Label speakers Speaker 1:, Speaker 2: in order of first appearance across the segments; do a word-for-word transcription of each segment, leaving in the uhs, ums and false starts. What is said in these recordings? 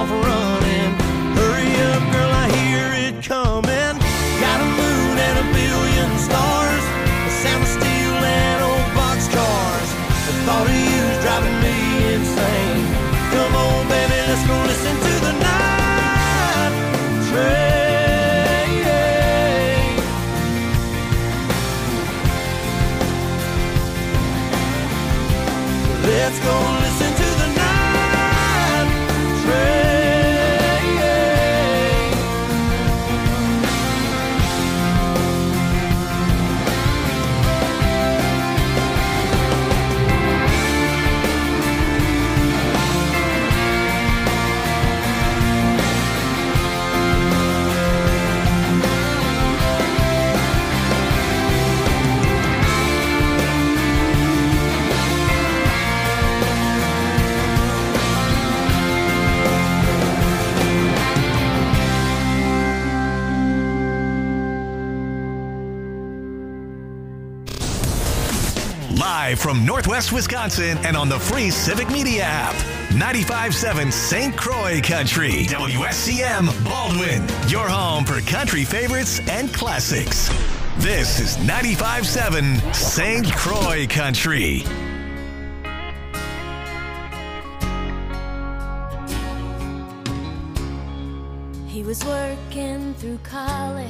Speaker 1: off running. Hurry up, girl, I hear it coming. Got a moon and a billion stars, the sound of steel and old boxcars. The thought of you's driving me insane. Come on, baby, let's go listen to the night train. Let's go listen to the night train.
Speaker 2: Live from Northwest Wisconsin and on the free Civic Media app. ninety-five point seven Saint Croix Country. W S C M Baldwin. Your home for country favorites and classics. This is ninety-five point seven Saint Croix Country.
Speaker 3: He was working through college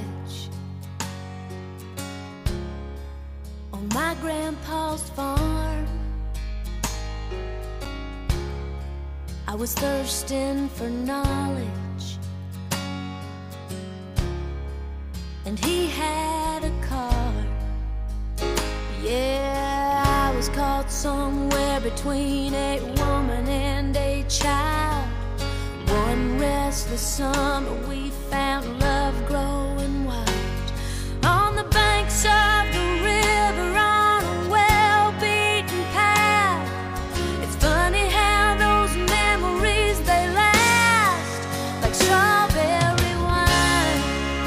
Speaker 3: on my grandpa's farm. I was thirsting for knowledge, and he had a car. Yeah, I was caught somewhere between a woman and a child. One restless summer we found love growing wild on the banks of the river on a well-beaten path. It's funny how those memories, they last like strawberry wine.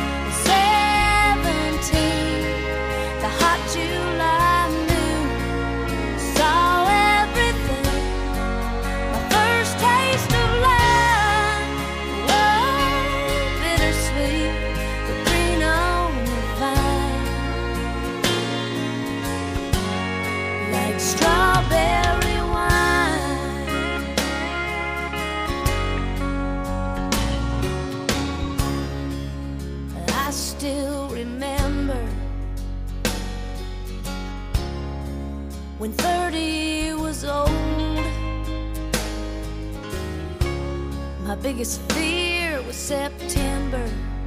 Speaker 3: Seventeen, the hot July noon, saw everything. My first taste of love, whoa, bittersweet, but green on the vine, like strawberry wine. I still remember when thirty was old. My biggest fear was September,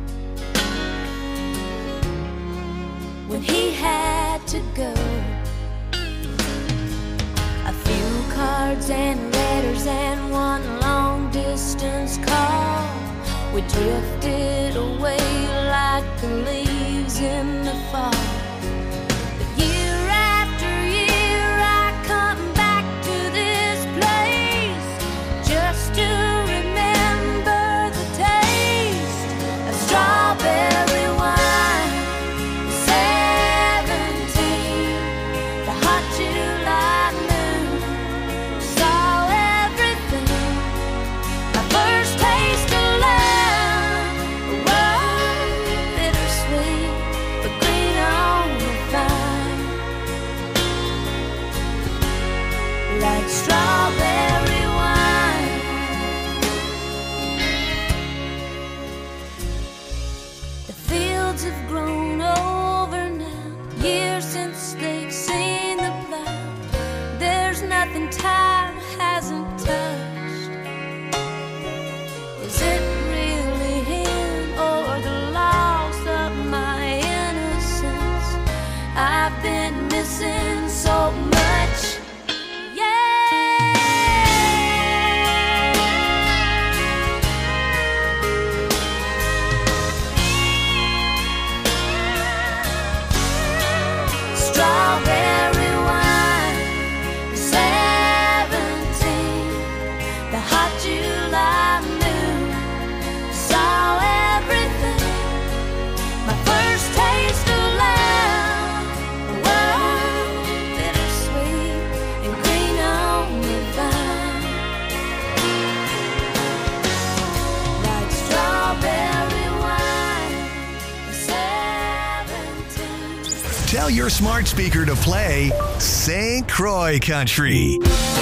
Speaker 3: when he had to go. A few cards and letters and one long distance call. We drifted away like the leaves in the fall. But year after year I come back to this place just to remember the taste of strawberry wine. Seventeen, the hot July noon, saw everything. My first taste of love, whoa, bittersweet, but green on the vine, like strawberry wine. The fields have grown over now, years since they've seen the plow. There's nothing time hasn't touched. Is it really him or the loss of my innocence? I've been missing so much. Strawberry wine, seventeen.
Speaker 2: Tell your smart speaker to play Saint Croix Country.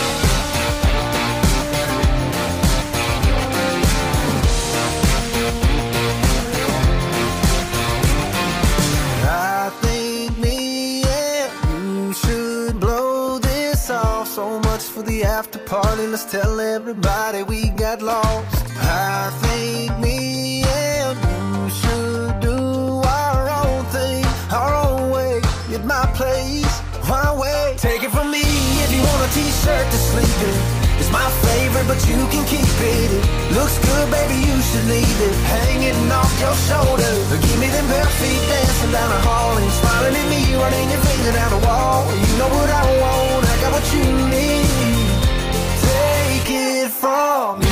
Speaker 1: I think me and you should blow this off. So much for the after party, let's tell everybody we got lost. I think me and you should do our own thing, our own way, at my place, my way. Take it from me, if you want a t-shirt to sleep in, it's my favorite, but you can keep it. It looks good, baby, you should leave it hanging off your shoulder. Give me them bare feet dancing down the hall and smiling at me, running your finger down the wall. You know what I want, I got what you need. Take it from me.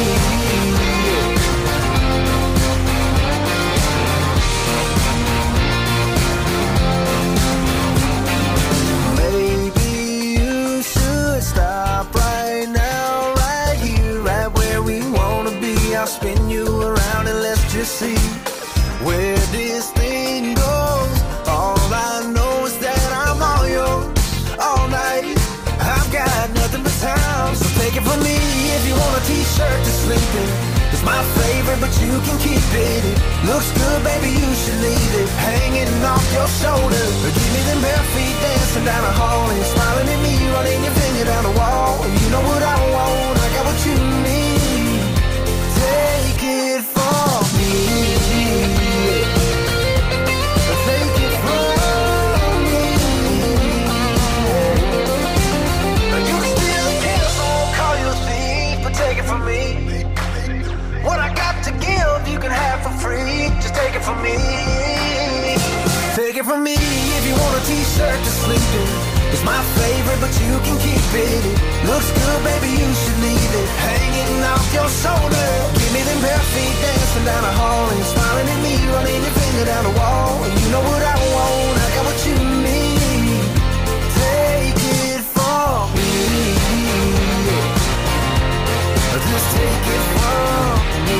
Speaker 1: Stop right now, right here, right where we wanna be. I'll spin you around and let's just see where this thing goes. All I know is that I'm all yours all night. I've got nothing but time, so take it from me. If you want a t-shirt to sleep in, it's my favorite, but you can keep it. It looks good, baby, you should leave it hanging off your shoulder. Give me them bare feet dancing down the hall and smiling at me, running your finger down the wall. You know what I want, I got what you need. Take it from me. Take it from me. You can still kill, so I won't call you a thief, but take it from me. What I got to give, you can have for free. Just take it from me. Take it from me. If you want a t-shirt to sleep in, it's my favorite, but you can keep it. It looks good, baby, you should leave it hanging off your shoulder. Give me them bare feet dancing down the hall and smiling at me, running your finger down the wall. And you know what I want, I got what you need. Take it from me. Just take it from me.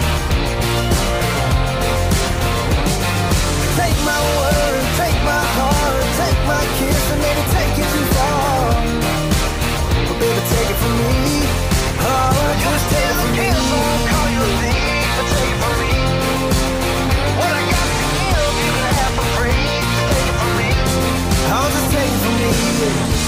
Speaker 1: Take my word, take my heart, take my kiss, and maybe take it too far. But baby, take it from me. Oh, just take it from me. I won't call you a thief, but take it from me. What I got to give, you can have for free. Just take it from me. Oh, just take it from me.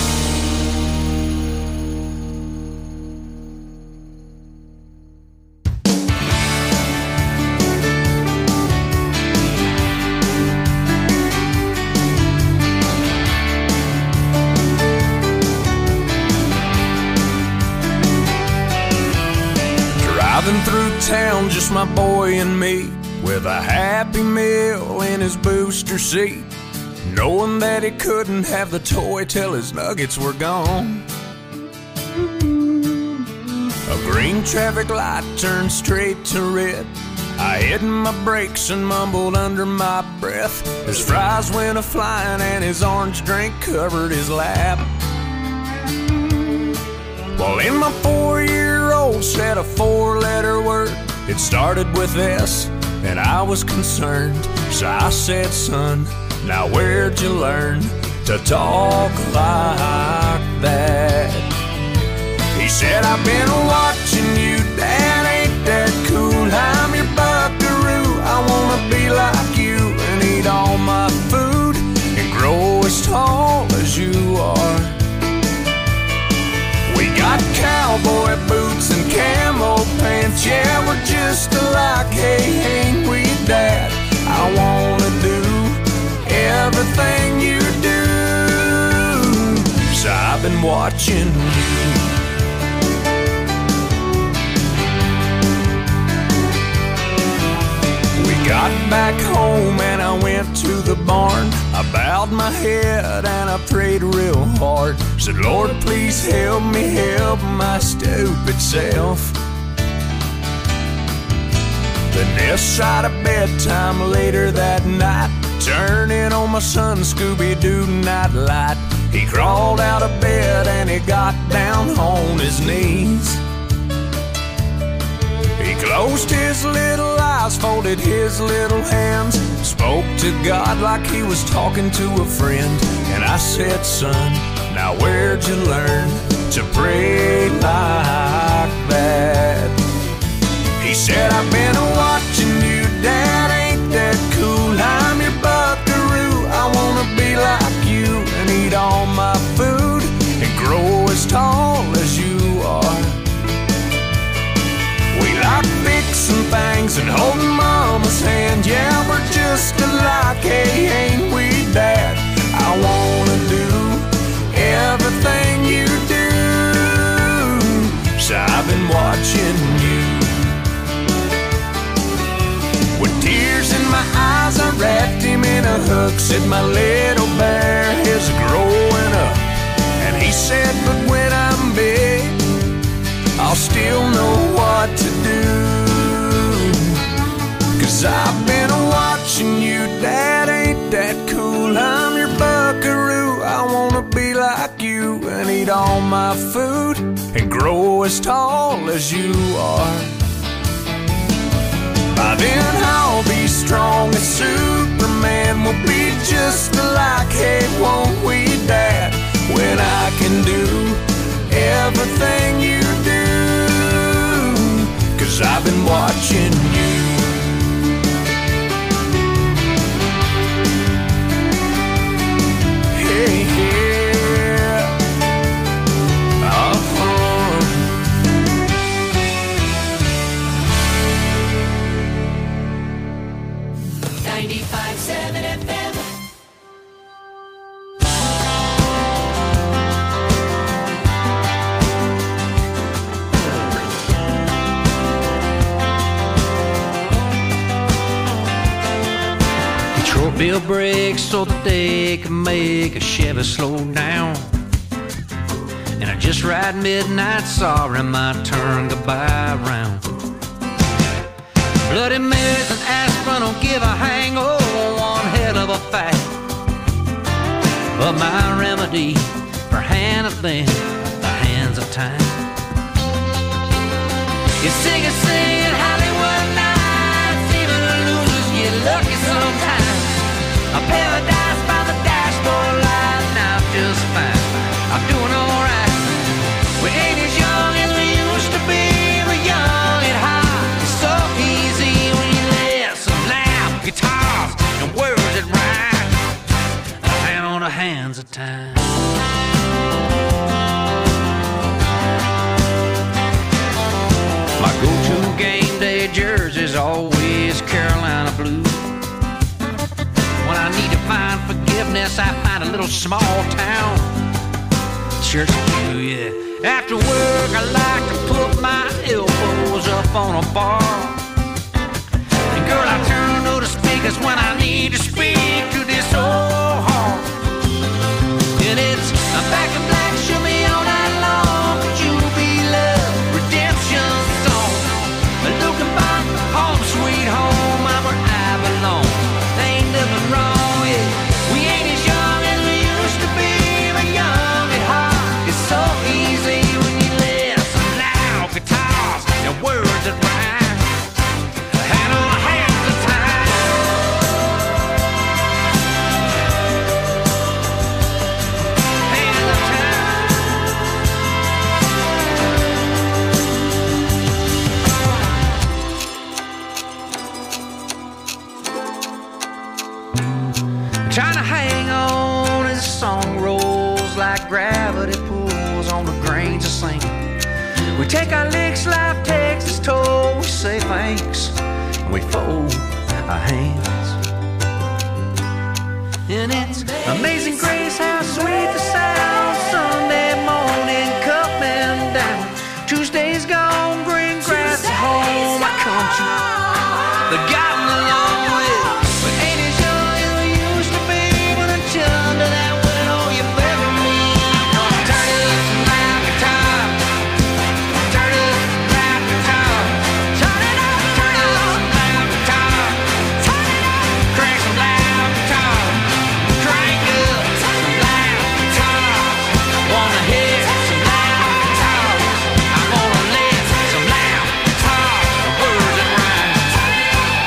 Speaker 4: Driving through town, just my boy and me, with a Happy Meal in his booster seat, knowing that he couldn't have the toy till his nuggets were gone. A green traffic light turned straight to red. I hit my brakes and mumbled under my breath. His fries went a-flying and his orange drink covered his lap. Well, in my four-year-old said a four-letter word. It started with S, and I was concerned. So I said, son, now where'd you learn to talk like that? He said, I've been watching you, Dad, ain't that cool? I'm your buckaroo, I wanna be like you and eat all my food and grow as tall as you are. We got cowboy boots and camo pants, yeah, we're just alike, hey, ain't we, Dad? I wanna do everything you do, so I've been watching you. Got back home and I went to the barn. I bowed my head and I prayed real hard. Said, Lord, please help me help my stupid self. Then this side of bedtime later that night, turning on my son Scooby-Doo nightlight. He crawled out of bed and he got down on his knees. He closed his little eyes eyes, folded his little hands, spoke to God like he was talking to a friend. And I said, son, now where'd you learn to pray like that? He said, I've been watching you, Dad, ain't that cool? I'm your buckaroo, I wanna be like you and eat all my food and grow as tall as you are. We like fixing things and holding Mama's hand. Yeah, we're just alike, hey, ain't we, Dad? I wanna do everything you do, so I've been watching you. With tears in my eyes, I wrapped him in a hug, said my little bear is growing up. And he said, but when I'm big, I'll still know what to do. Cause I've been watching you, Dad, ain't that cool? I'm your buckaroo, I wanna be like you and eat all my food and grow as tall as you are. By then I'll be strong as Superman, we'll be just alike, hey, won't we, Dad? When I can do everything you do, cause I've been watching you. Hey, yeah. Uh-huh.
Speaker 3: ninety-five seven F M.
Speaker 5: Bill brakes so that they can make a Chevy slow down. And I just ride midnight, sorry my turn to buy around. Bloody Marys and aspirin don't give a hang, oh, one hell of a fact. But my remedy for handling the hands of time. You sing and sing at Hollywood nights, even losers get lucky sometimes. A paradise by the dashboard light, now just fine. I'm doing alright. We ain't as young as we used to be. We're young and hot. It's so easy when you listen loud guitars and words that rhyme. A hand on the hands of time. My go-to game day jersey's always Carolina blue. When I need to find forgiveness, I find a little small town church pew, yeah. After work, I like to put my elbows up on a bar. And girl, I turn to the speakers when I need to speak to this old heart. And it's a back in black, show me all night long. Could you be love, redemption song? Looking back, home sweet home, I'm where I belong. Ain't nothing wrong, yeah. We ain't as young as we used to be, but young at heart. It's so easy when you listen loud guitars and words that rhyme. Hand on hands of time. Hands of trying to hang on as the song rolls like gravity pulls on the grains of sand. We take our licks, life takes its toll. We say thanks and we fold our hands. And it's amazing grace how sweet the sound. Sunday morning coming down. Tuesday's gone, green grass at home. I come to the gotten along with. But ain't as young as we used to be when I turned to that window you bury me. Turn it up some loud guitar. Turn it up some loud guitar. Turn it up, turn it up some loud guitar. Turn it up, crank some loud guitar. Crank up some loud guitar. Wanna hear some loud guitars. I'm gonna let some loud guitars. Words that rhyme.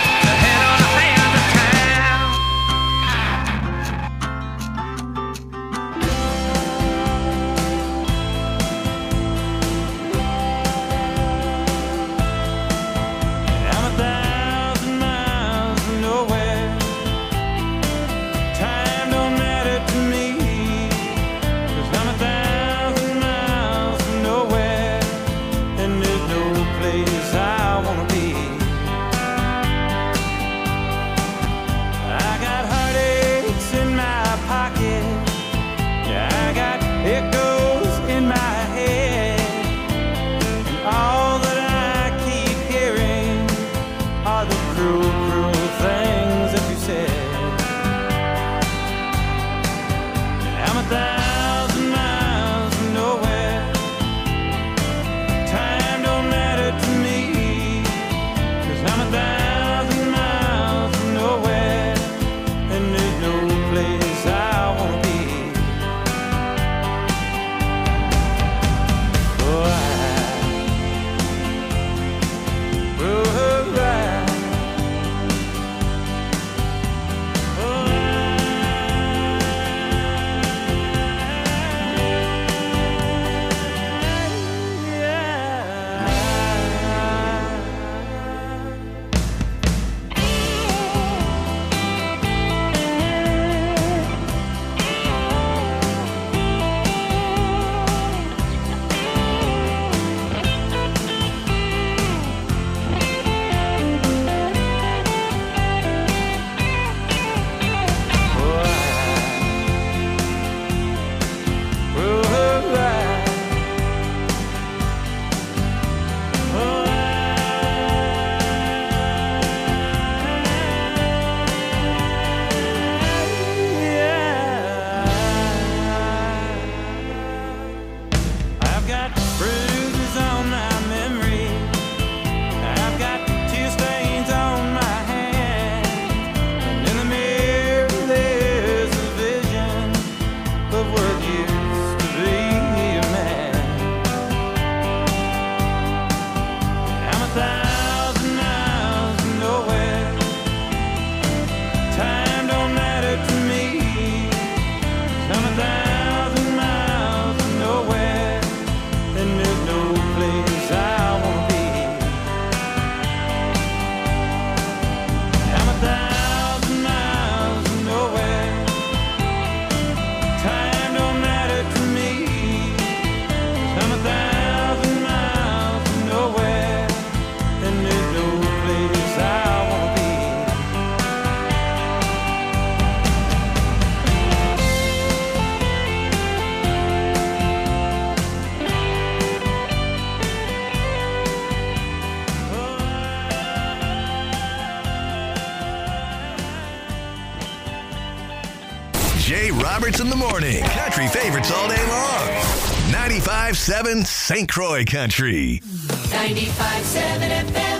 Speaker 2: Jay Roberts in the morning. Country favorites all day long. ninety-five seven Saint Croix Country.
Speaker 6: ninety-five seven F M.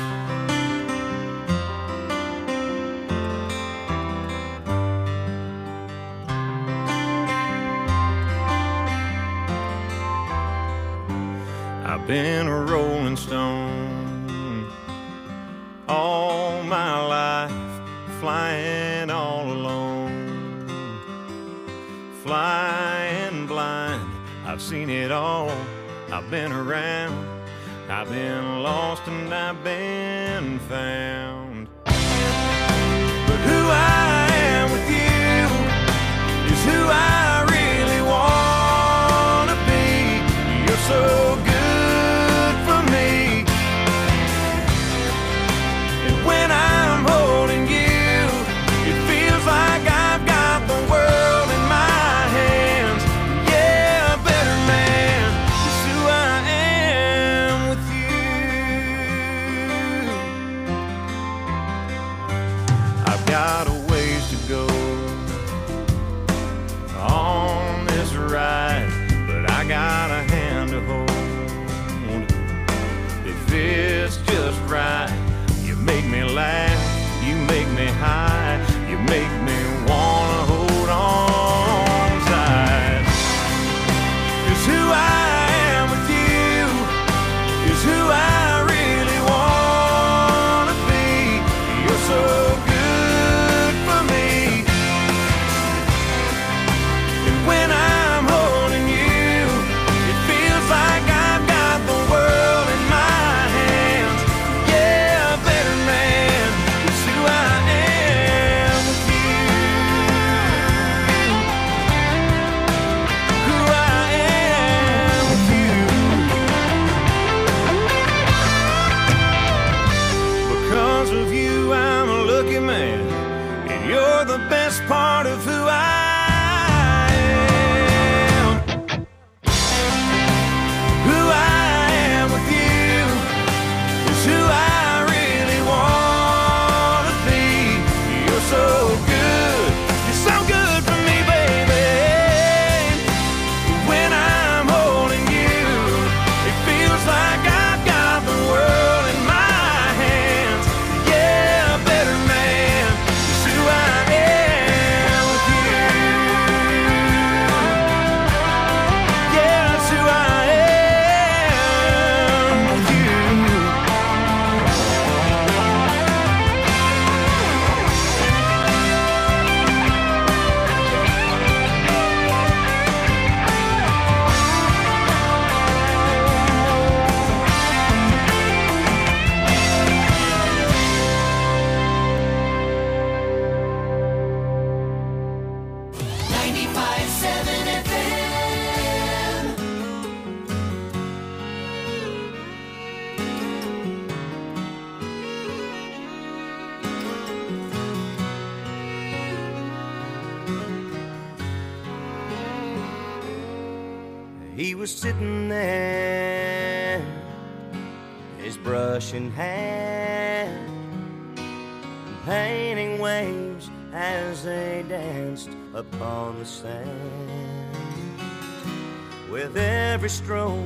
Speaker 7: I've been a rolling stone all my life, flying all alone, flying blind. I've seen it all, I've been around, I've been lost and I've been found. But who I am with you is who I really want to be. You're so good for me, and when I'm holding you, it feels like I've got the world in my hands. Yeah, better man is who I am with you. I've got a ways to go on this ride, but I got a hand to hold. If it's just right, you make me laugh, you make me high, you make me wanna hold on tight. 'Cause who I am with you is who I really wanna be. You're so good for me, and when I'm holding you, it feels like I've got the world in my hands. Yeah, better man is who I am with you. Who I am with you. Because of you, I'm a lucky man, and you're the best part of who I am. Who I am with you is who I really want to be. You're so good, you're so good for me, baby. When I'm holding you, it feels like I've got the world in my hands. Yeah, better man is who I am with you. Yeah, that's who I am with you.
Speaker 6: ninety-five seven F M.
Speaker 1: He was sitting there, his brush in hand, painting waves as they danced upon the sand. With every stroke,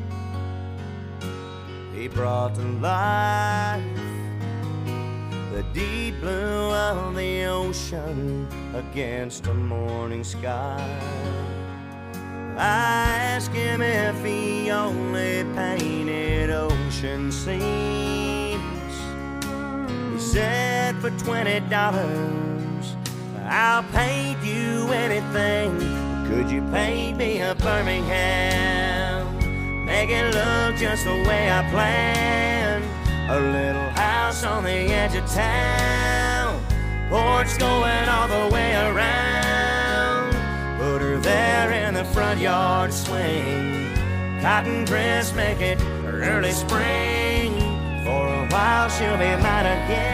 Speaker 1: he brought to life the deep blue of the ocean against a morning sky. I asked him if he only painted ocean scenes. He said, for twenty dollars, I'll paint you anything. Could you paint me a Birmingham? Make it look just the way I planned. A little house on the edge of town, porch going all the way around. Put her there in the front yard swing, cotton dress, make it early spring. For a while she'll be mine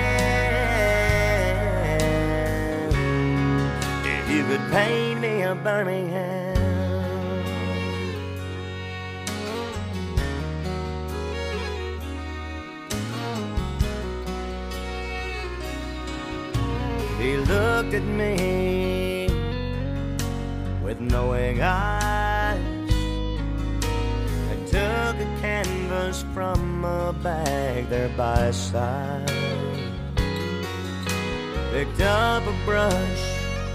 Speaker 1: again. If you could paint me a Birmingham. He looked at me with knowing eyes. I took a canvas from a bag there by his side, picked up a brush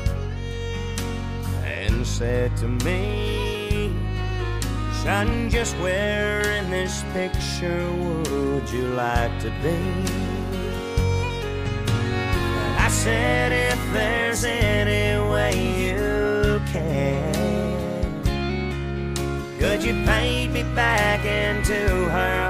Speaker 1: and said to me, son, just where in this picture would you like to be? And I said, if there's any way you can, could you paint me back into her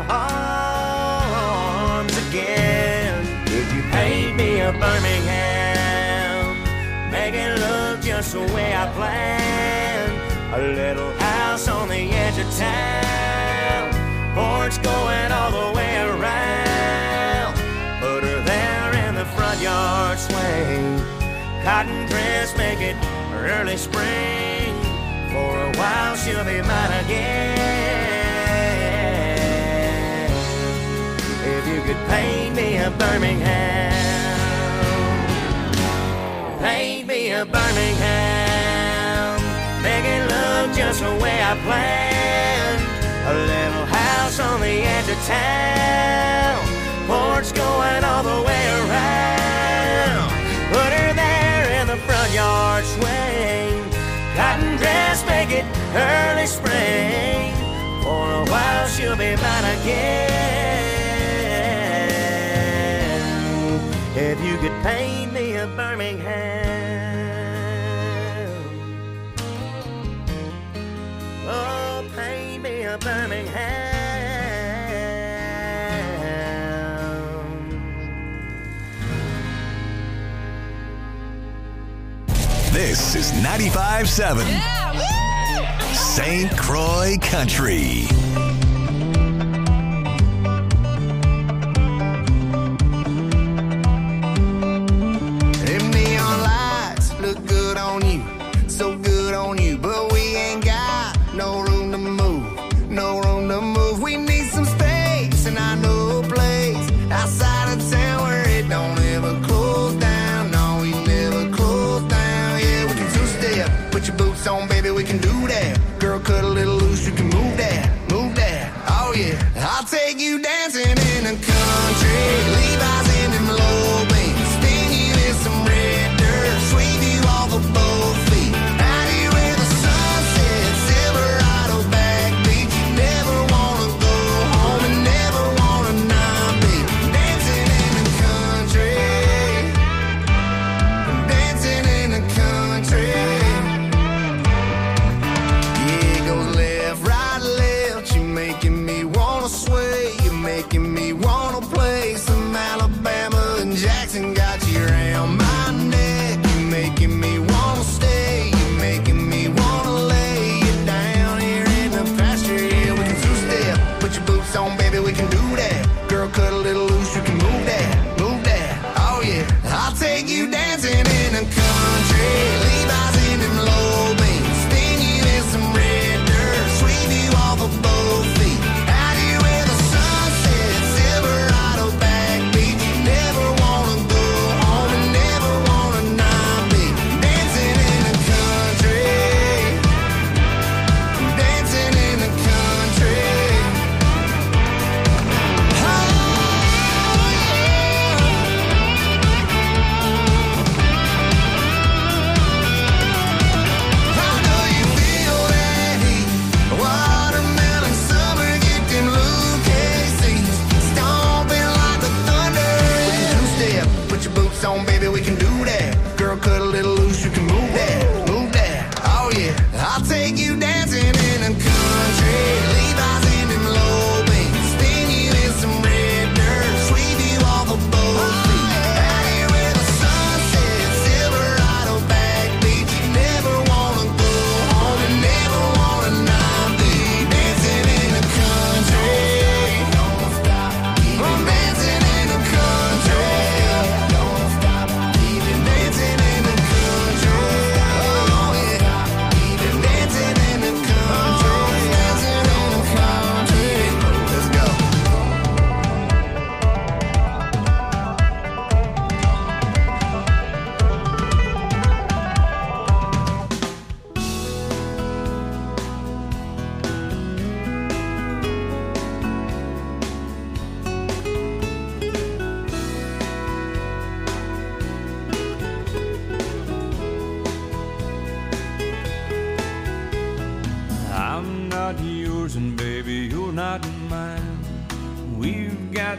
Speaker 1: arms again? Could you paint me a Birmingham, make it look just the way I planned? A little house on the edge of town, porch going all the way around. Put her there in the front yard swing, cotton dress, make it early spring. For a while she'll be mine again. If you could paint me a Birmingham, paint me a Birmingham, make it look just the way I planned. A little house on the edge of town, porch going all the way around. Put her there in the front yard swing, cotton dress, make it early spring. For a while she'll be mine again. If you could paint me a Birmingham, oh, paint me a Birmingham.
Speaker 2: This is ninety-five seven Saint Croix Country.
Speaker 8: Them neon lights look good on you, so good on you, but we ain't got no room to move, no room to move. We need some space, and I know a place outside of town where it don't ever close down. No, we never close down. Yeah, we can two-step, put your boots on, baby, we can do that. Girl, cut a little loose, you can move that, move that. Oh yeah, I'll take you dancing in the country, Levi's in them low beams, spin you in some red dirt, sweep you off of both feet. Out here where the sun sets, Silverado back beach. You never wanna go home and never wanna not be dancing in the country, dancing in the country. Yeah, it goes left, right, left. You're making me wanna sway, you're making me wanna play some Alabama and Jackson. Got you around my neck, you're making me wanna stay, you're making me wanna lay you down here in the pasture. Yeah, we can two-step, put your boots on, baby, we can do that. Girl, cut a little loose, you can move that, move that. Oh yeah, I'll take you dancing in the country, Levi's in them low beams, spin you in some red dirt, sweep you off of both feet. Out here where the sun sets, Silverado back beach. You never wanna go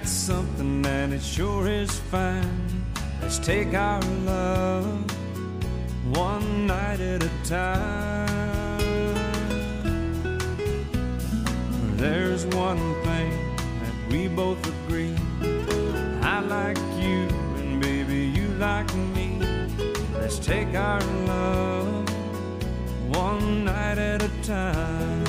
Speaker 9: it's something and it sure is fine. Let's take our love one night at a time. There's one thing that we both agree. I like you and baby you like me. Let's take our love one night at a time.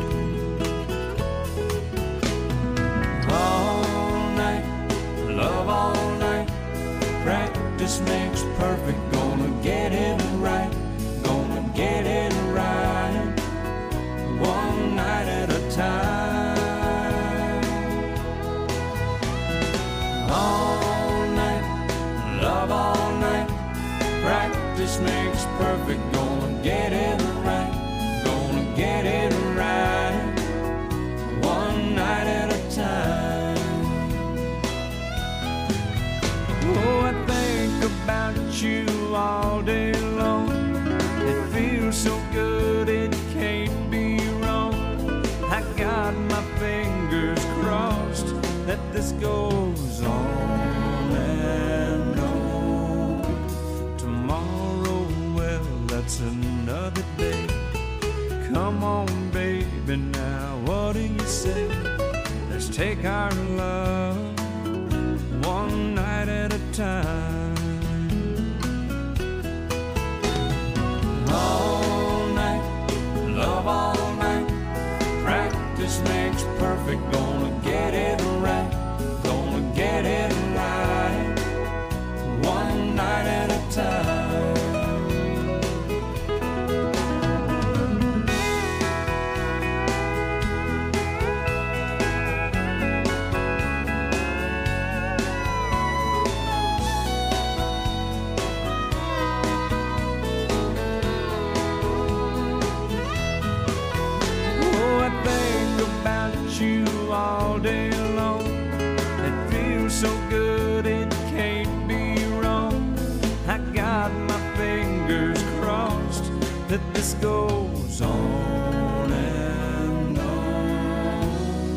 Speaker 9: All night, love all night. Practice makes perfect. Gonna get it right. Gonna get it right. One night at a time. All night, love all night. Practice makes perfect. Gonna get it right. Gonna get it right. One night at a time. Oh, I think about you all day long. It feels so good, it can't be wrong. I got my fingers crossed that this goes on and on. Tomorrow, well, that's another day. Come on, baby, now what do you say? Let's take our love one night at a time. All night, love all night. Practice makes perfect. Gonna get it right. Gonna get it right. One night at a time. You all day long. It feels so good, it can't be wrong. I got my fingers crossed that this goes on and on.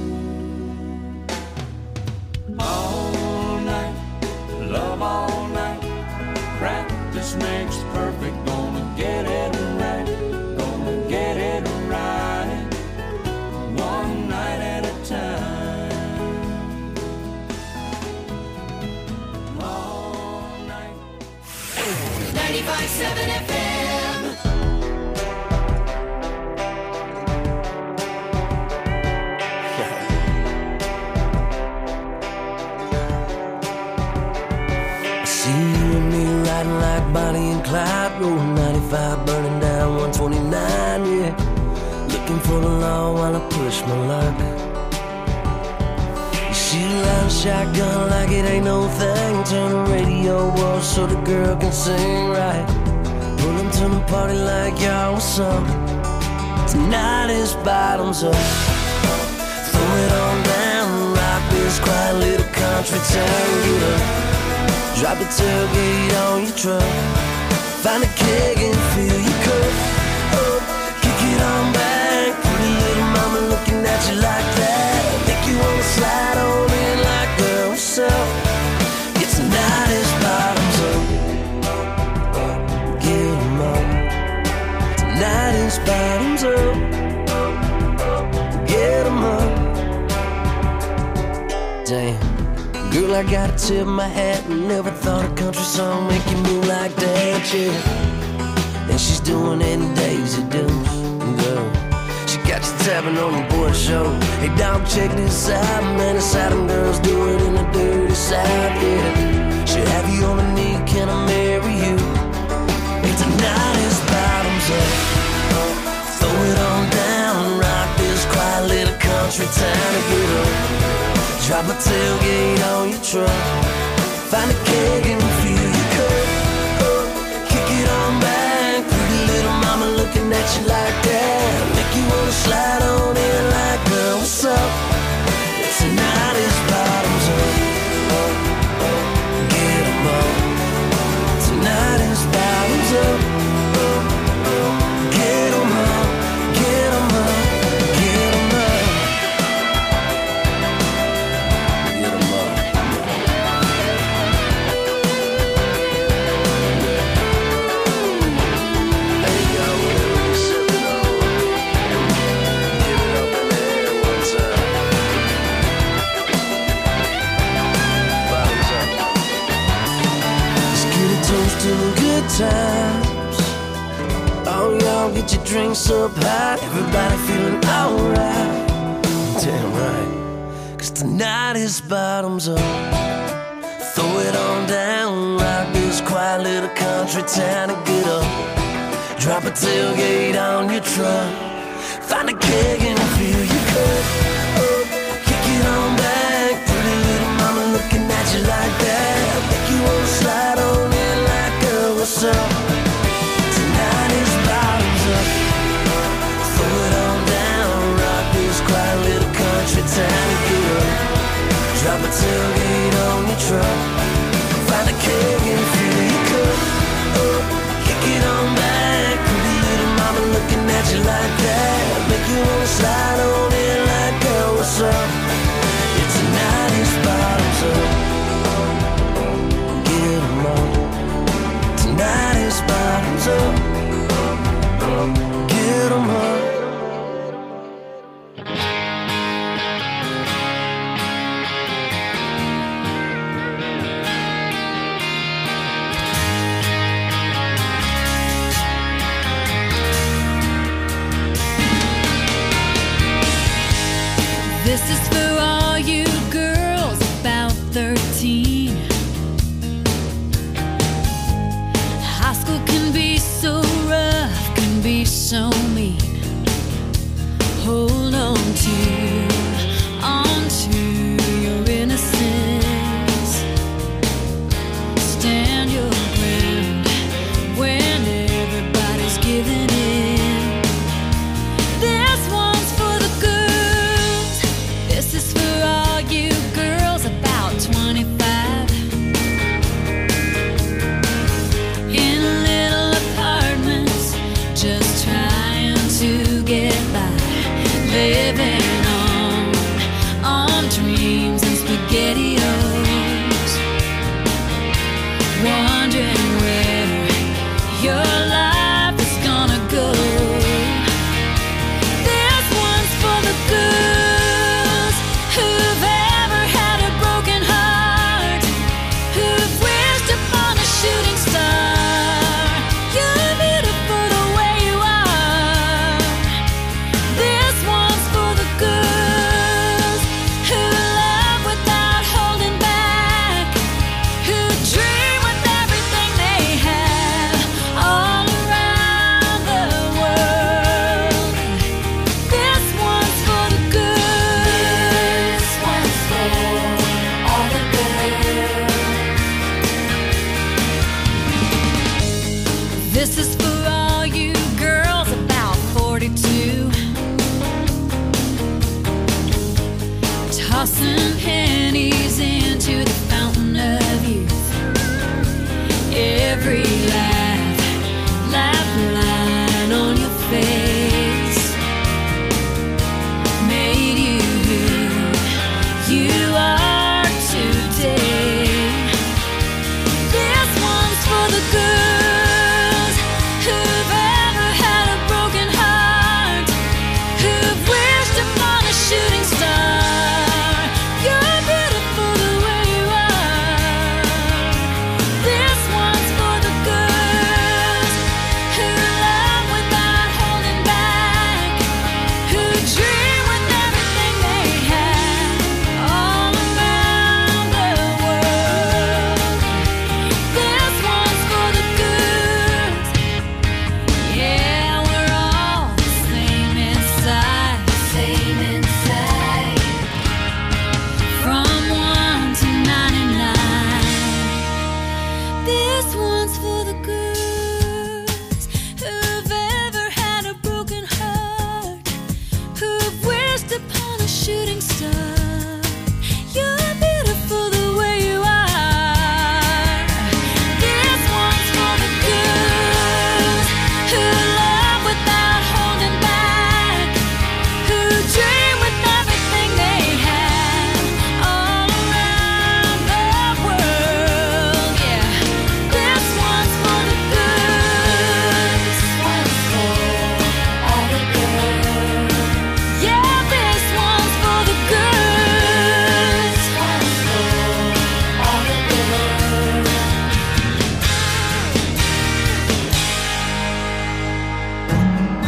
Speaker 9: All night, love all night. Practice makes perfect. Gonna get it right. Gonna get it right. One night at a time. All night.
Speaker 6: ninety-five seven F M.
Speaker 10: I see you and me riding like Bonnie and Clyde, rolling ninety-five, burning down one twenty-nine, yeah. Looking for the law while I push my luck. You shoot around shotgun like it ain't no thing. Turn the radio off so the girl can sing right. Pull them to the party like y'all was some. Tonight is bottoms up. Throw it on down, rock this quiet little country town. Get up, drop the tailgate on your truck. Find a keg and fill your cup. Up, kick it on back. Pretty little mama looking at you like that. Think you wanna slide on in like, girl, what's up? It's tonight is bottoms up. Get 'em up. Tonight is bottoms up. Get 'em up. Damn, girl, I gotta tip my hat. Never thought a country song make you move like that, yeah. And she's doing it in Daisy Dukes, girl. She got you tapping on your board show. Hey, dog, check this out, man. It's how them girls do it in the dirty South, yeah. She'll have you on a knee, can I marry you? Hey, tonight is bottoms up. Throw it on down, rock this quiet little country town to get up. Drop a tailgate on your truck. Find a keg and fill your cup. Kick it on back. Pretty little mama looking at you like that. Make you wanna slide on in like, girl, what's up? Tonight is bottoms up. Get 'em up. Tonight is bottoms up. Get 'em up. Get 'em up. Get 'em up. Get 'em up. good times. Oh, y'all get your drinks up high, everybody feeling alright. Damn right, 'cause tonight is bottoms up. Throw it on down, rock this quiet little country town and get up. Drop a tailgate on your truck, find a keg and fill your cup up. Kick it on back, pretty little mama looking at you like that. Make you wanna slide on in like, girl, what's up? Tonight is bottoms up. Throw it on down, rock this quiet little country town and get up. Drop a tailgate on your truck, find a keg and fill your cup up. Kick it on back, pretty little mama looking at you like that. Make you wanna slide on in like, girl, what's up? It's tonight is bottoms up. Get 'em up. Tonight is bottoms up. Get 'em up.
Speaker 3: This is for all you girls about thirteen. High school can be so rough, can be so mean. Hold on to, on to your innocence. Stand your ground when everybody's giving in. This one's for the girls. This is for all you girls about twenty-five. In little apartments, just trying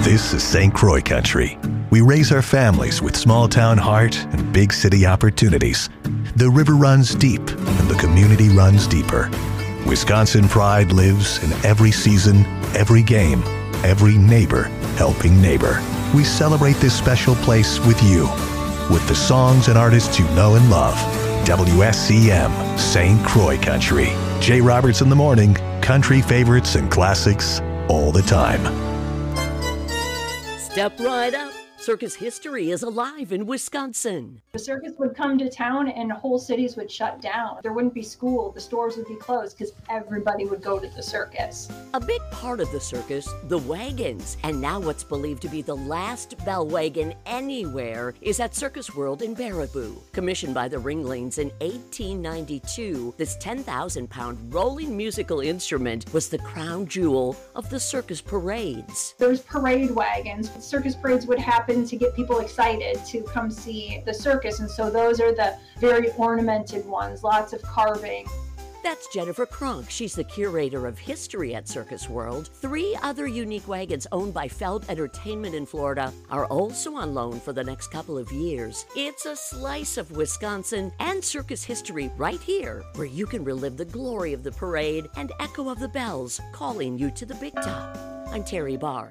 Speaker 2: This is Saint Croix country. We raise our families with small town heart and big city opportunities. The river runs deep and the community runs deeper. Wisconsin pride lives in every season, every game, every neighbor helping neighbor. We celebrate this special place with you, with the songs and artists you know and love. W S C M, Saint Croix country. Jay Roberts in the morning, country favorites and classics all the time.
Speaker 11: Step right up. Circus history is alive in Wisconsin.
Speaker 12: The circus would come to town and whole cities would shut down. There wouldn't be school, the stores would be closed because everybody would go to the circus.
Speaker 11: A big part of the circus, the wagons. And now what's believed to be the last bell wagon anywhere is at Circus World in Baraboo. Commissioned by the Ringlings in eighteen ninety-two, this ten thousand pound rolling musical instrument was the crown jewel of the circus parades.
Speaker 12: There's parade wagons. Circus parades would happen to get people excited to come see the circus, and so those are the very ornamented ones, lots of carving.
Speaker 11: That's Jennifer Kronk. She's the curator of history at Circus World. Three other unique wagons owned by Feld Entertainment in Florida are also on loan for the next couple of years. It's a slice of Wisconsin and circus history right here, where you can relive the glory of the parade and echo of the bells calling you to the big top. I'm Terry Barr.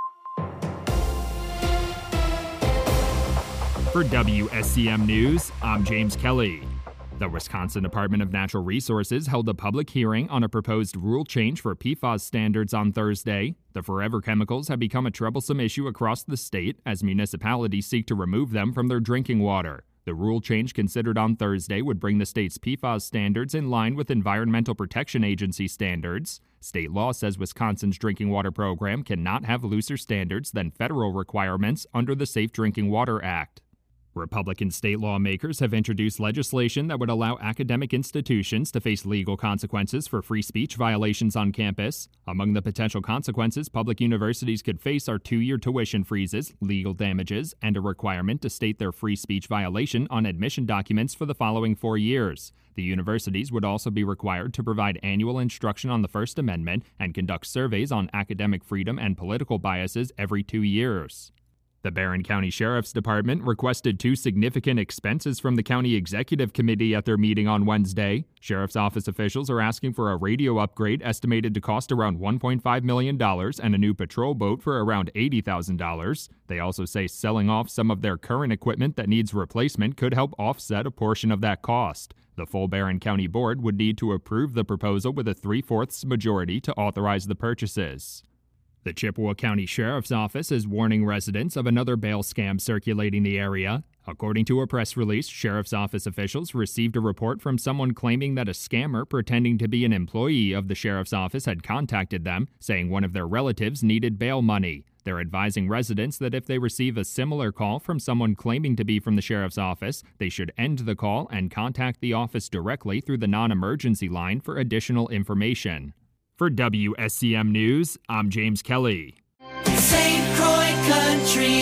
Speaker 13: For W S C M News, I'm James Kelly. The Wisconsin Department of Natural Resources held a public hearing on a proposed rule change for P FAS standards on Thursday. The forever chemicals have become a troublesome issue across the state as municipalities seek to remove them from their drinking water. The rule change considered on Thursday would bring the state's P FAS standards in line with Environmental Protection Agency standards. State law says Wisconsin's drinking water program cannot have looser standards than federal requirements under the Safe Drinking Water Act. Republican state lawmakers have introduced legislation that would allow academic institutions to face legal consequences for free speech violations on campus. Among the potential consequences public universities could face are two-year tuition freezes, legal damages, and a requirement to state their free speech violation on admission documents for the following four years. The universities would also be required to provide annual instruction on the First Amendment and conduct surveys on academic freedom and political biases every two years. The Barron County Sheriff's Department requested two significant expenses from the County Executive Committee at their meeting on Wednesday. Sheriff's Office officials are asking for a radio upgrade estimated to cost around one point five million dollars and a new patrol boat for around eighty thousand dollars. They also say selling off some of their current equipment that needs replacement could help offset a portion of that cost. The full Barron County Board would need to approve the proposal with a three-fourths majority to authorize the purchases. The Chippewa County Sheriff's Office is warning residents of another bail scam circulating the area. According to a press release, Sheriff's Office officials received a report from someone claiming that a scammer pretending to be an employee of the Sheriff's Office had contacted them, saying one of their relatives needed bail money. They're advising residents that if they receive a similar call from someone claiming to be from the Sheriff's Office, they should end the call and contact the office directly through the non-emergency line for additional information. For W S C M News, I'm James Kelly.
Speaker 6: Saint Croix Country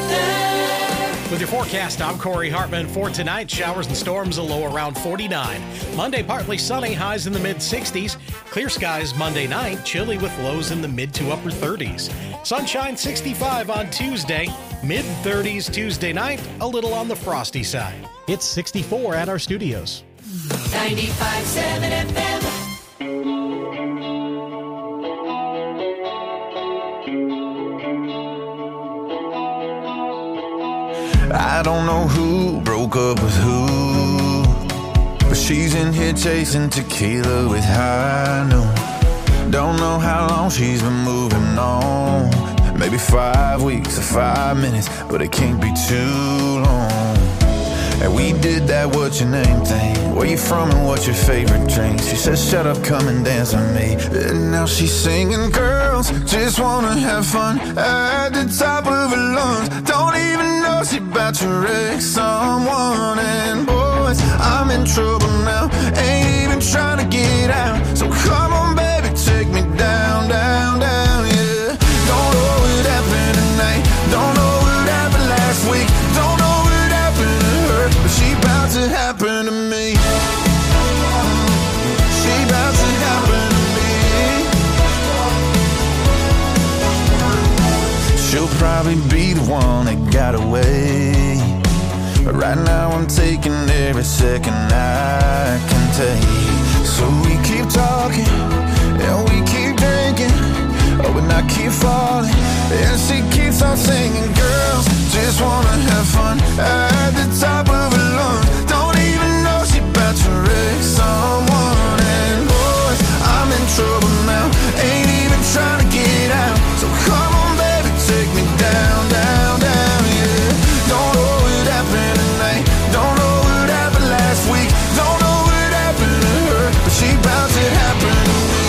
Speaker 6: Weather.
Speaker 14: With your forecast, I'm Corey Hartman. For tonight, showers and storms, a low around forty-nine. Monday, partly sunny, highs in the mid-sixties. Clear skies Monday night, chilly with lows in the mid to upper thirties. Sunshine sixty-five on Tuesday, mid-thirties Tuesday night, a little on the frosty side. It's sixty-four at our studios.
Speaker 6: ninety-five point seven F M.
Speaker 8: I don't know who broke up with who, but she's in here chasing tequila with high noon. Don't know how long she's been moving on. Maybe five weeks or five minutes, but it can't be too long. And we did that what's your name thing. Where you from and what's your favorite drink? She says shut up, come and dance with me. And now she's singing, girls just wanna have fun at the top of her lungs. Don't even know she about to wreck someone. And boys, I'm in trouble now, ain't even trying to get out. So come on baby, take me down, down, down, yeah. Don't know what happened tonight, don't know what happened last week, don't know what happened to her, but she about to happen to me. She about to happen to me. She
Speaker 15: probably be the one that got away. But right now I'm taking every second I can take. So we keep talking, and we keep drinking, oh, and I keep falling, and she keeps on singing. Girls just wanna have fun at the top of her lungs. Don't even know she about to wreck someone. And boys, I'm in trouble now, ain't even trying to get out. So come on baby, take me down, down, down, yeah. Don't know what happened tonight, don't know what happened last week, don't know what happened to her, but she bout to happen to me.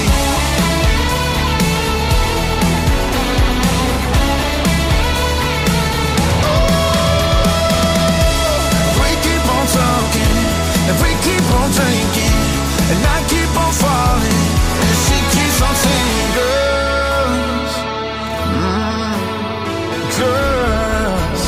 Speaker 15: If we keep on drinking, and I keep on falling, and she keeps on singing. Girls, mm, girls,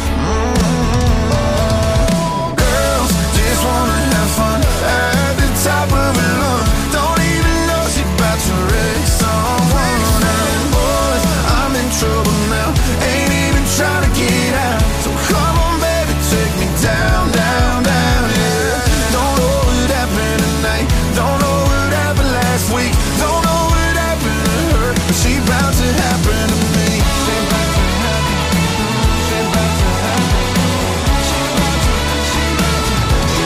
Speaker 15: mm, girls just wanna have fun at the top of her lungs. Don't even know she about to wreck someone. And boys, I'm in trouble now, ain't even trying to get out. So come on baby, take me down, down, down, yeah. Don't know what happened last week, don't know what happened to her, but she bout to happen to me. She bout to happen, she bout to happen, she bout to, she bout to.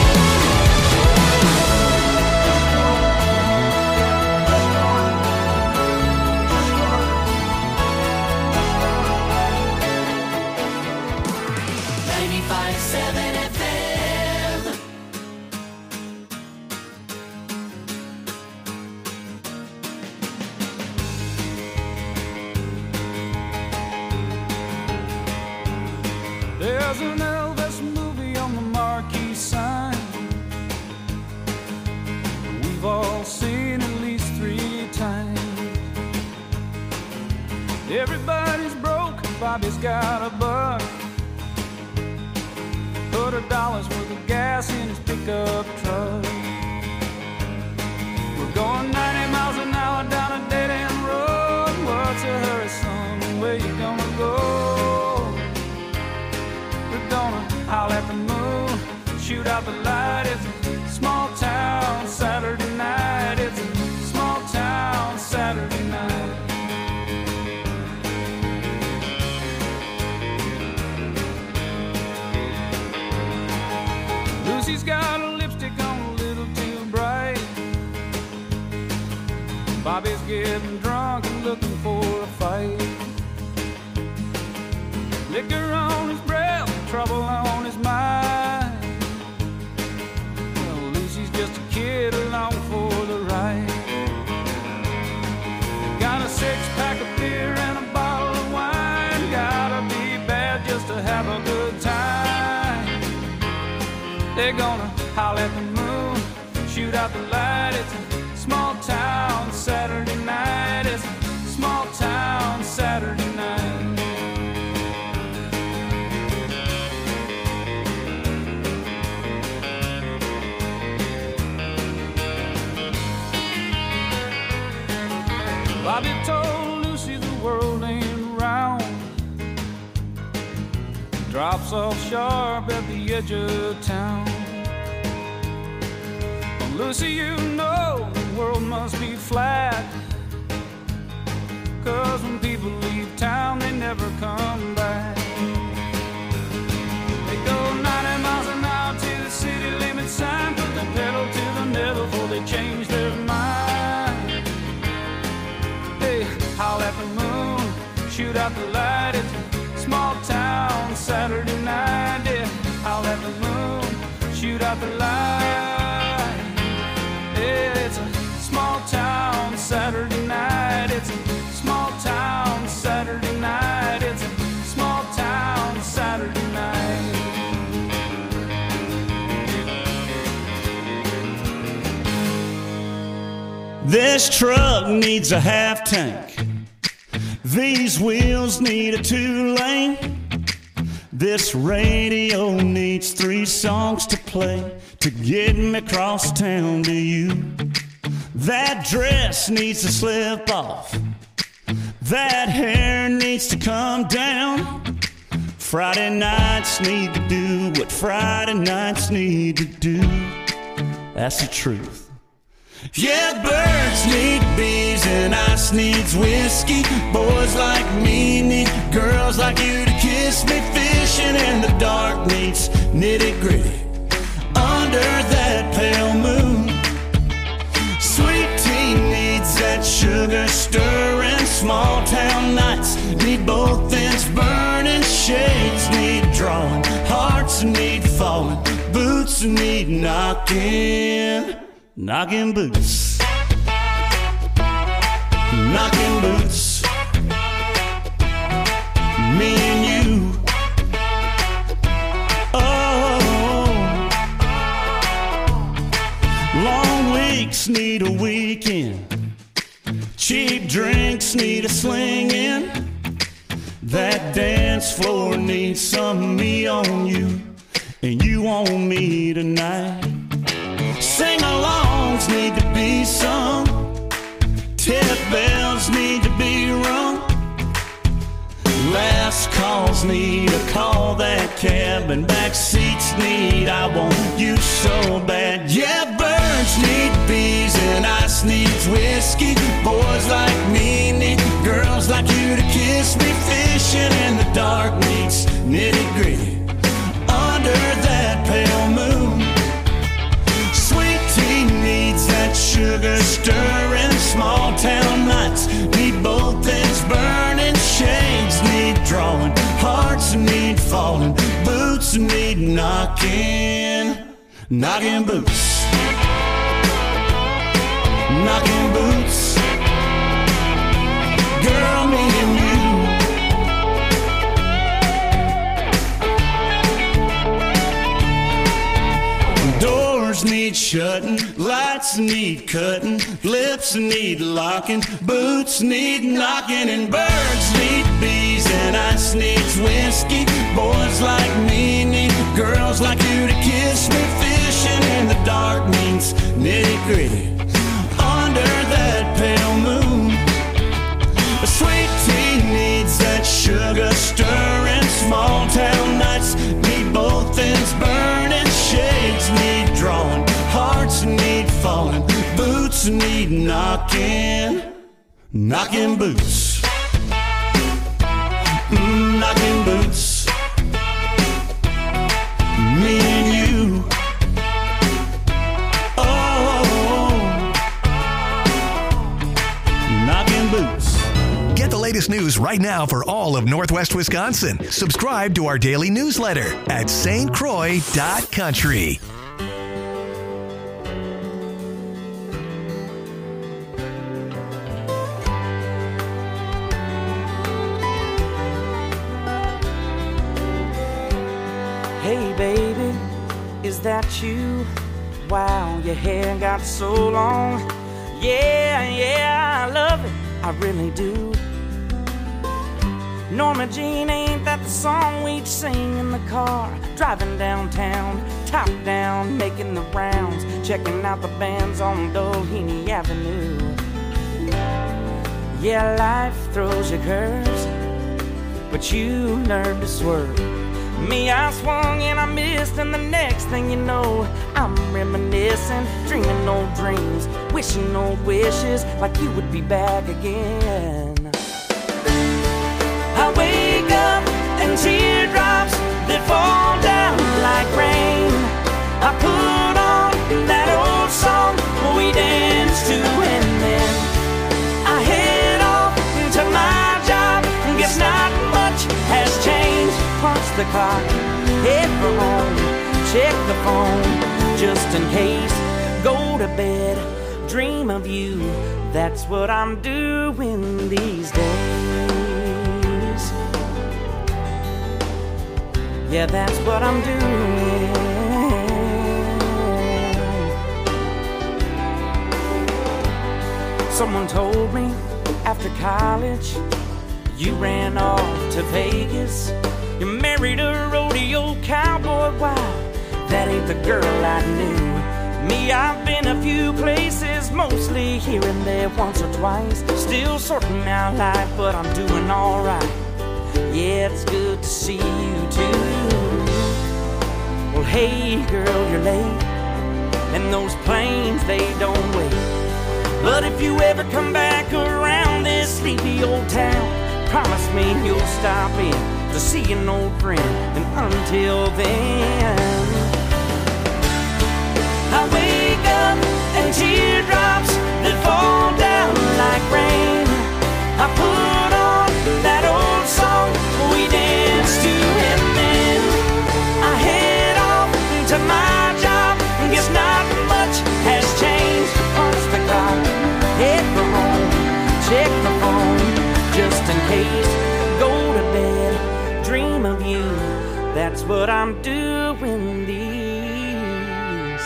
Speaker 6: ninety-five seven F M.
Speaker 9: There's an Elvis movie on the marquee sign. We've all seen at least three times. Everybody's broke, Bobby's got a buck. Put a dollar's worth of gas in his pickup truck. We're going ninety miles an hour down a dead-end road. What's a hurry, son? Where you gonna go? Howl at the moon, shoot out the light. It's a small town Saturday night. It's a small town Saturday night. Lucy's got a lipstick on a little too bright. Bobby's getting drunk and looking for a fight. Liquor on his breath, trouble on his mind. Well, Lucy's just a kid along for the ride. Got a six-pack of beer and a bottle of wine. Gotta be bad just to have a good time. They're gonna howl at the moon, shoot out the light. It's a small town Saturday night. It's a small town Saturday night. Bobby told Lucy the world ain't round. Drops off sharp at the edge of town. Well, Lucy, you know the world must be flat. Cause when people leave town, they never come back. They go ninety miles an hour to the city limit sign. Put the pedal to the metal before they change their mind. Howl at the moon, shoot out the light. It's a small town Saturday night. Yeah, howl at the moon, shoot out the light. Yeah, it's a small town Saturday night. It's a small town Saturday night. It's a small town Saturday night.
Speaker 16: This truck needs a half tank. These wheels need a two-lane. This radio needs three songs to play to get me across town to you. That dress needs to slip off. That hair needs to come down. Friday nights need to do what Friday nights need to do. That's the truth. Yeah, birds need bees and ice needs whiskey. Boys like me need girls like you to kiss me. Fishing in the dark needs nitty gritty under that pale moon. Sweet tea needs that sugar stirring. Small town nights need both ends burning. Shades need drawing, hearts need falling, boots need knocking, knocking boots, knocking boots. Me and you. Oh, long weeks need a weekend. Cheap drinks need a slinging. That dance floor needs some me on you, and you on me tonight. Sing-alongs need to be sung. Tip bells need to be rung. Last calls need a call that cab, and back seats need I want you so bad. Yeah, birds need bees and ice needs whiskey. Boys like me need girls like you to kiss me. Fishing in the dark needs nitty gritty under that pale moon. Sweet tea needs that sugar stirring. Small town nights need both ends burning. Shades need drawing, hearts need falling, boots need knocking, knocking boots, knocking boots. Girl, me and you. Doors need shutting, lights need cutting, lips need locking, boots need knocking, and birds need bees and ice needs whiskey. Boys like me need girls like you to kiss me. Fishing in the dark means nitty gritty under that pale moon. A sweet tea needs that sugar stirring. Small town nights need both ends burning. Shades need drawing, hearts need falling, boots need knocking, knocking boots, mm, knocking boots. Me and you. Oh, knocking boots.
Speaker 2: Get the latest news right now for all of Northwest Wisconsin. Subscribe to our daily newsletter at S T Croix dot country.
Speaker 17: Hey baby, is that you? Wow, your hair got so long. Yeah, yeah, I love it, I really do. Norma Jean, ain't that the song we'd sing in the car? Driving downtown, top down, making the rounds, checking out the bands on Doheny Avenue. Yeah, life throws you curves, but you learn to swerve. Me, I swung and I missed, and the next thing you know, I'm reminiscing, dreaming old dreams, wishing old wishes, like you would be back again. I wake up and teardrops that fall down like rain. I put on that old song we danced to, and then I head off to my job. Guess not much has changed. Punch the clock, head for home, check the phone, just in case. Go to bed, dream of you. That's what I'm doing these days. Yeah, that's what I'm doing. Someone told me after college you ran off to Vegas. You married a rodeo cowboy. Wow, that ain't the girl I knew. Me, I've been a few places, mostly stray here and there once or twice. Still sorting out life, but I'm doing alright. Yeah, it's good to see you too. Well, hey girl, you're late, and those planes, they don't wait. But if you ever come back around this sleepy old town, promise me you'll stop in to see an old friend. And until then, I wake up and teardrops that fall down like rain. I put on that old song we danced to, and then I head off to my job. Guess not much has changed. Punch the clock, head for home, check the phone just in case. Go to bed, dream of you. That's what I'm doing these.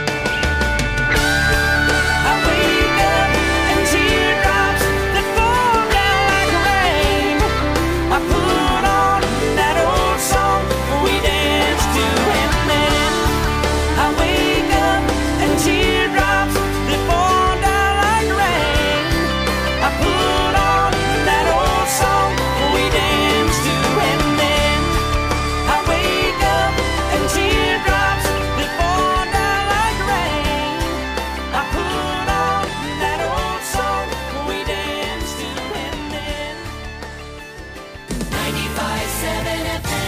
Speaker 17: I wake up and teardrops that fall down like rain. I put on that old song we danced to, and then I wake up and teardrops that fall down like rain. I put on that old song we danced to, and then I wake up and teardrops that fall down like rain. I put on that old song we danced to, and then
Speaker 6: ninety-five point seven F M.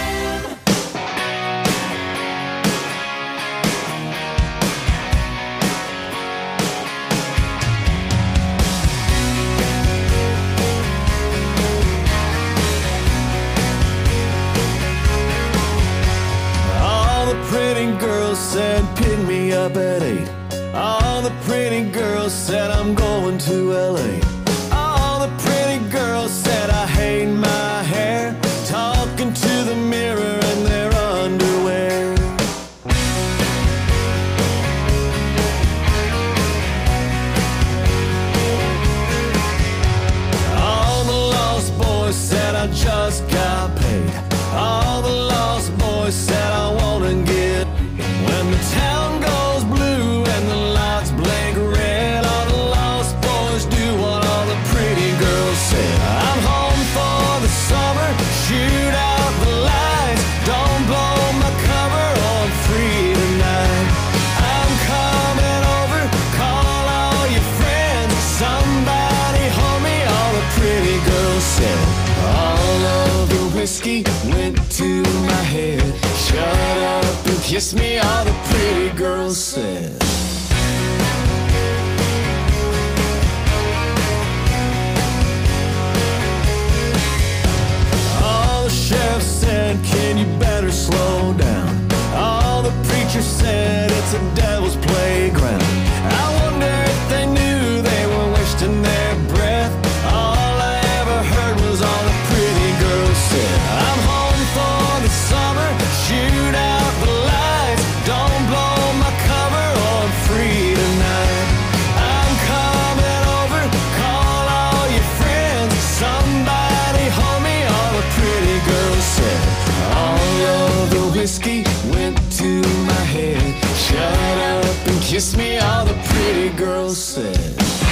Speaker 1: All the pretty girls said pick me up at eight. All the pretty girls said I'm going to L A. All the pretty girls said I hate my hair, talking to the mirror in their underwear. All the lost boys said I just got paid. All the lost boys said I wanna get. When the town goes blue and the lights blink red, all the lost boys do what all the pretty girls said. I'm home for the summer, shoot out the lights, don't blow my cover, I'm free tonight. I'm coming over, call all your friends, somebody hold me, all the pretty girls said. All of the whiskey went to my head, shut up and kiss me, all the pretty girls said. All the sheriff said, can you better slow down? All the preachers said, it's a devil's playground. I wonder if they knew they were wasting their breath. All I ever heard was all the pretty girls said. I'm home for the summer, shoot out the lights, don't blow my cover, I'm free tonight. I'm coming over, call all your friends, somebody hold me, all the pretty girls said. All of the whiskey went to my head, shut up and kiss me, all the pretty girls said.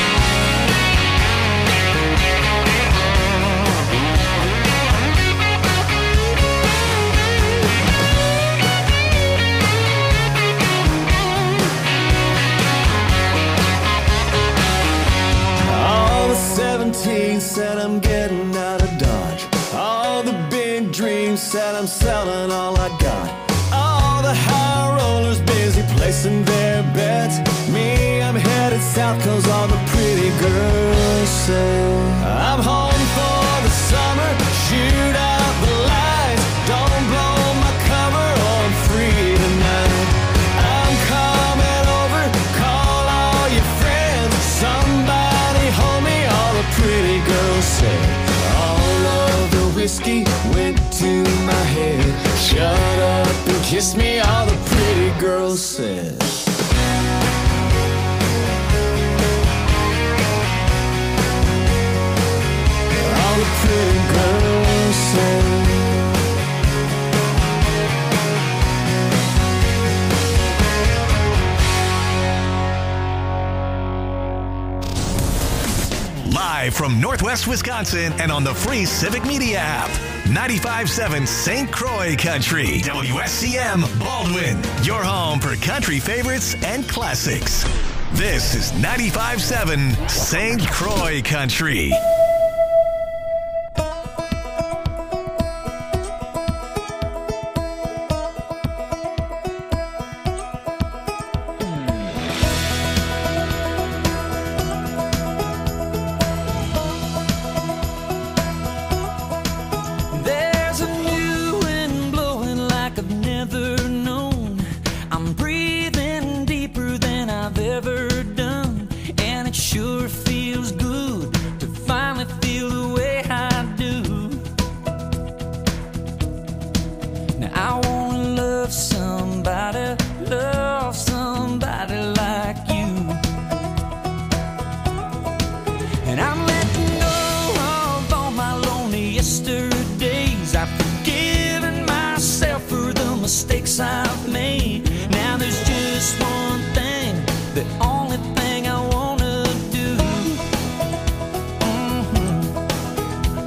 Speaker 1: All the seventeen said I'm getting out of Dodge. All the big dreams said I'm selling all I got. All the high rollers busy placing their bets. Me, I'm headed south cause all the pretty girls say. I'm home for the summer, shoot out the lights, don't blow my cover, I'm free tonight. I'm coming over, call all your friends, somebody hold me, all the pretty girls say. All of the whiskey went to my head, shut up and kiss me, all the pretty girls said. All the pretty girls said.
Speaker 2: Live from Northwest Wisconsin and on the free Civic Media app. ninety-five point seven Saint Croix Country. W S C M Baldwin. Your home for country favorites and classics. This is ninety-five point seven Saint Croix Country.
Speaker 17: Mistakes I